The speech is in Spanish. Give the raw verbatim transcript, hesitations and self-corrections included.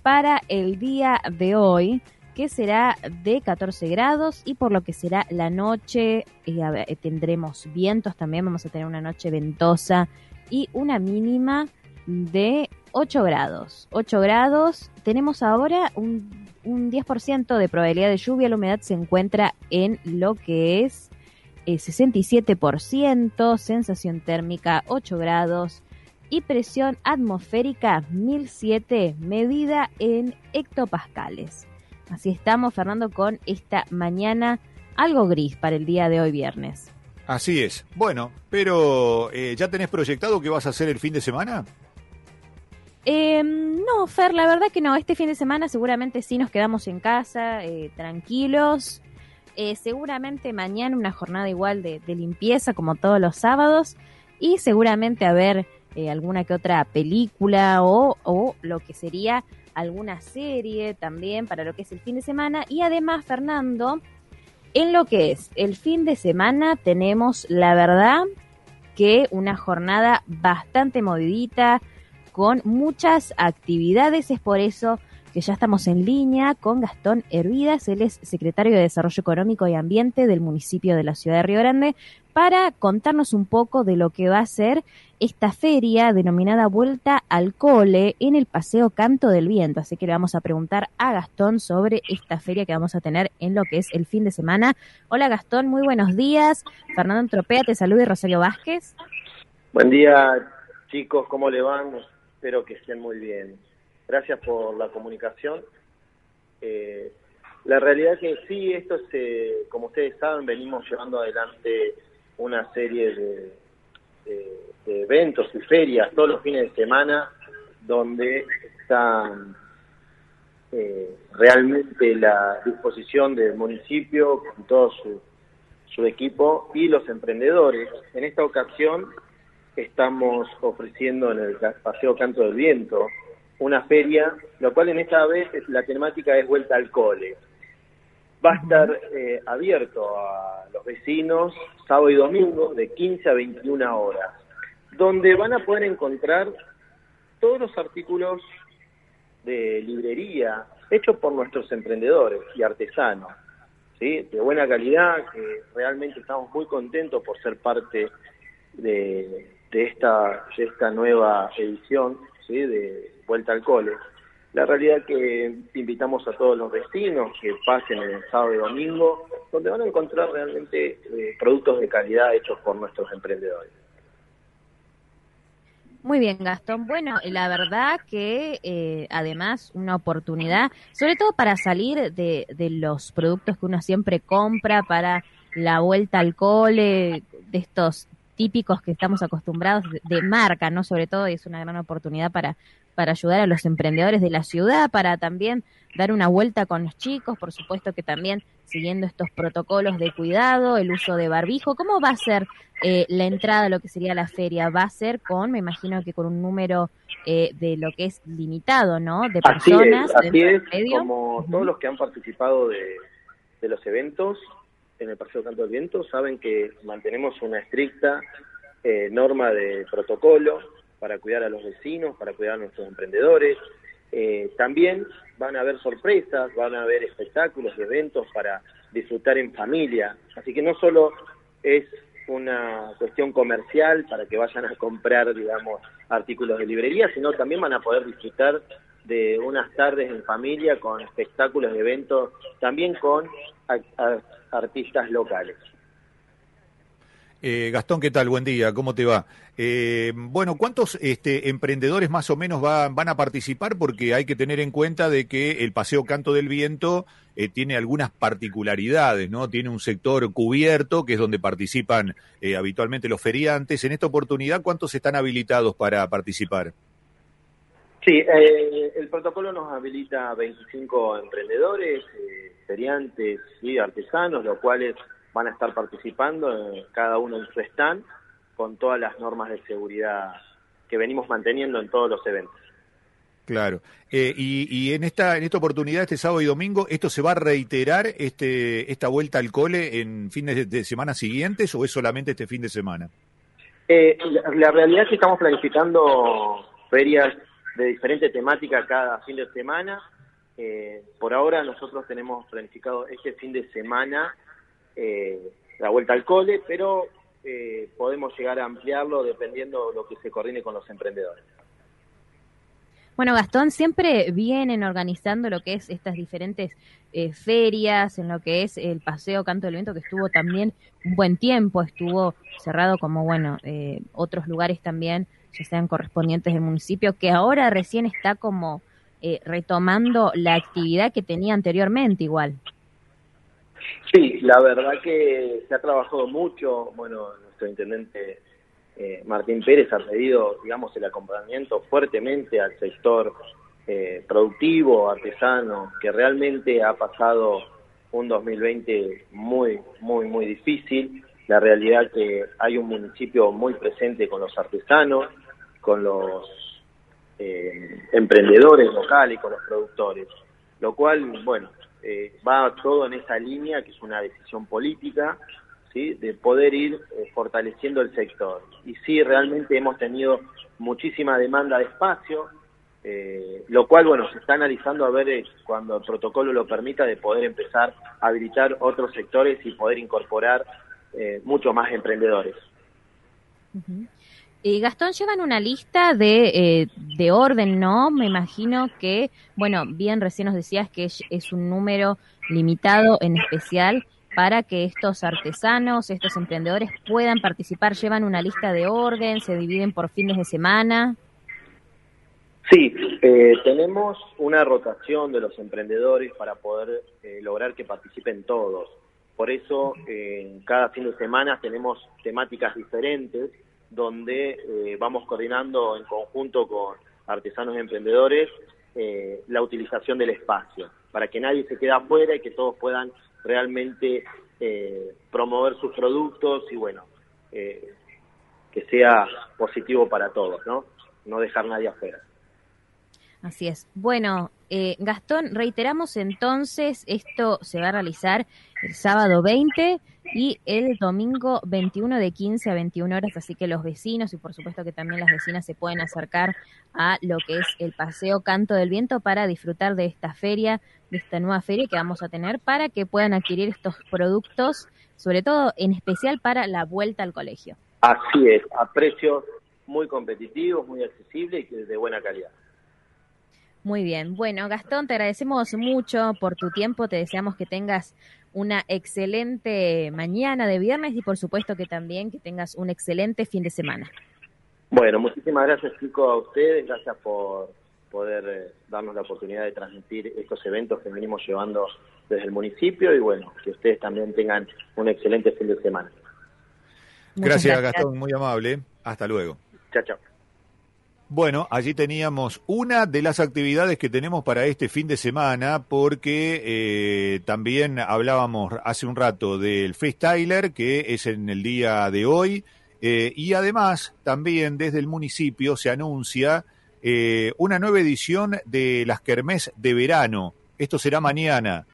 para el día de hoy, que será de catorce grados, y por lo que será la noche, eh, a ver, tendremos vientos también, vamos a tener una noche ventosa y una mínima de ocho grados. ocho grados, tenemos ahora un, un diez por ciento de probabilidad de lluvia, la humedad se encuentra en lo que es eh, sesenta y siete por ciento, sensación térmica ocho grados y presión atmosférica mil siete, medida en hectopascales. Así estamos, Fernando, con esta mañana algo gris para el día de hoy viernes. Así es. Bueno, pero eh, ¿ya tenés proyectado qué vas a hacer el fin de semana? Eh, no, Fer, la verdad que no. Este fin de semana seguramente sí nos quedamos en casa, eh, tranquilos. Eh, seguramente mañana una jornada igual de, de limpieza como todos los sábados. Y seguramente a ver eh, alguna que otra película o, o lo que sería alguna serie también para lo que es el fin de semana. Y además, Fernando, en lo que es el fin de semana tenemos, la verdad, que una jornada bastante movidita, con muchas actividades. Es por eso que ya estamos en línea con Gastón Hervidas, él es secretario de Desarrollo Económico y Ambiente del municipio de la ciudad de Río Grande, para contarnos un poco de lo que va a ser esta feria denominada Vuelta al Cole en el Paseo Canto del Viento. Así que le vamos a preguntar a Gastón sobre esta feria que vamos a tener en lo que es el fin de semana. Hola Gastón, muy buenos días. Fernando Entropea te saluda y Rosario Vázquez. Buen día chicos, ¿cómo le van? Espero que estén muy bien. Gracias por la comunicación. Eh, la realidad es que sí, esto se, como ustedes saben, venimos llevando adelante una serie de, de, de eventos y ferias todos los fines de semana, donde está eh, realmente la disposición del municipio con todo su, su equipo y los emprendedores. En esta ocasión estamos ofreciendo en el Paseo Canto del Viento una feria, lo cual en esta vez la temática es Vuelta al Cole. Va a estar eh, abierto a los vecinos sábado y domingo de quince a veintiuna horas, donde van a poder encontrar todos los artículos de librería hechos por nuestros emprendedores y artesanos, ¿sí? De buena calidad, que realmente estamos muy contentos por ser parte de, de, esta, de esta nueva edición, ¿sí? De Vuelta al Cole. La realidad que invitamos a todos los vecinos que pasen el sábado y domingo, donde van a encontrar realmente eh, productos de calidad hechos por nuestros emprendedores. Muy bien, Gastón. Bueno, la verdad que eh, además una oportunidad, sobre todo para salir de, de los productos que uno siempre compra para la vuelta al cole, de estos típicos que estamos acostumbrados de, de marca, ¿no? Sobre todo, y es una gran oportunidad para para ayudar a los emprendedores de la ciudad, para también dar una vuelta con los chicos, por supuesto que también siguiendo estos protocolos de cuidado, el uso de barbijo. ¿Cómo va a ser eh, la entrada a lo que sería la feria? Va a ser con, me imagino que con un número eh, de lo que es limitado, ¿no? De personas. Así es, así es, medio. Como uh-huh. Todos los que han participado de, de los eventos en el Paseo Canto del Viento saben que mantenemos una estricta eh, norma de protocolo para cuidar a los vecinos, para cuidar a nuestros emprendedores. Eh, también van a haber sorpresas, van a haber espectáculos y eventos para disfrutar en familia. Así que no solo es una cuestión comercial para que vayan a comprar, digamos, artículos de librería, sino también van a poder disfrutar de unas tardes en familia con espectáculos y eventos, también con a, a, artistas locales. Eh, Gastón, ¿qué tal? Buen día, ¿cómo te va? Eh, bueno, ¿cuántos este, emprendedores más o menos va, van a participar? Porque hay que tener en cuenta de que el Paseo Canto del Viento eh, tiene algunas particularidades, ¿no? Tiene un sector cubierto, que es donde participan eh, habitualmente los feriantes. En esta oportunidad, ¿cuántos están habilitados para participar? Sí, eh, el protocolo nos habilita veinticinco emprendedores, eh, feriantes y artesanos, los cuales van a estar participando, eh, cada uno en su stand, con todas las normas de seguridad que venimos manteniendo en todos los eventos. Claro. Eh, y, y en esta en esta oportunidad, este sábado y domingo, ¿esto se va a reiterar, este esta vuelta al cole, en fines de, de semana siguientes, o es solamente este fin de semana? Eh, la, la realidad es que estamos planificando ferias de diferente temática cada fin de semana. Eh, por ahora nosotros tenemos planificado este fin de semana eh, la vuelta al cole, pero eh, podemos llegar a ampliarlo dependiendo de lo que se coordine con los emprendedores. Bueno, Gastón, siempre vienen organizando lo que es estas diferentes eh, ferias, en lo que es el Paseo Canto del Viento, que estuvo también un buen tiempo, estuvo cerrado como, bueno, eh, otros lugares también, ya sean correspondientes del municipio, que ahora recién está como eh, retomando la actividad que tenía anteriormente igual. Sí, la verdad que se ha trabajado mucho, bueno, nuestro intendente Eh, Martín Pérez ha pedido, digamos, el acompañamiento fuertemente al sector eh, productivo, artesano, que realmente ha pasado un dos mil veinte muy, muy, muy difícil. La realidad que hay un municipio muy presente con los artesanos, con los eh, emprendedores locales y con los productores, lo cual, bueno, eh, va todo en esa línea, que es una decisión política, ¿sí?, de poder ir eh, fortaleciendo el sector. Y sí, realmente hemos tenido muchísima demanda de espacio, eh, lo cual, bueno, se está analizando a ver eh, cuando el protocolo lo permita, de poder empezar a habilitar otros sectores y poder incorporar eh, mucho más emprendedores. Uh-huh. Eh, Gastón, llevan una lista de, eh, de orden, ¿no? Me imagino que, bueno, bien recién nos decías que es, es un número limitado en especial para que estos artesanos, estos emprendedores puedan participar. ¿Llevan una lista de orden? ¿Se dividen por fines de semana? Sí, eh, tenemos una rotación de los emprendedores para poder eh, lograr que participen todos. Por eso, eh, cada fin de semana tenemos temáticas diferentes, donde eh, vamos coordinando en conjunto con artesanos y emprendedores eh, la utilización del espacio, para que nadie se quede afuera y que todos puedan realmente eh, promover sus productos y, bueno, eh, que sea positivo para todos, ¿no? No dejar nadie afuera. Así es. Bueno, eh, Gastón, reiteramos entonces, esto se va a realizar el sábado veinte y el domingo veintiuno de quince a veintiuna horas, así que los vecinos y por supuesto que también las vecinas se pueden acercar a lo que es el Paseo Canto del Viento para disfrutar de esta feria, de esta nueva feria que vamos a tener, para que puedan adquirir estos productos, sobre todo en especial para la vuelta al colegio. Así es, a precios muy competitivos, muy accesibles y de buena calidad. Muy bien. Bueno, Gastón, te agradecemos mucho por tu tiempo. Te deseamos que tengas una excelente mañana de viernes y por supuesto que también que tengas un excelente fin de semana. Bueno, muchísimas gracias, chicos, a ustedes. Gracias por poder eh, darnos la oportunidad de transmitir estos eventos que venimos llevando desde el municipio y, bueno, que ustedes también tengan un excelente fin de semana. Gracias, gracias, Gastón, muy amable. Hasta luego. Chao, chao. Bueno, allí teníamos una de las actividades que tenemos para este fin de semana, porque eh, también hablábamos hace un rato del freestyler, que es en el día de hoy, eh, y además también desde el municipio se anuncia eh, una nueva edición de las Kermés de verano. Esto será mañana.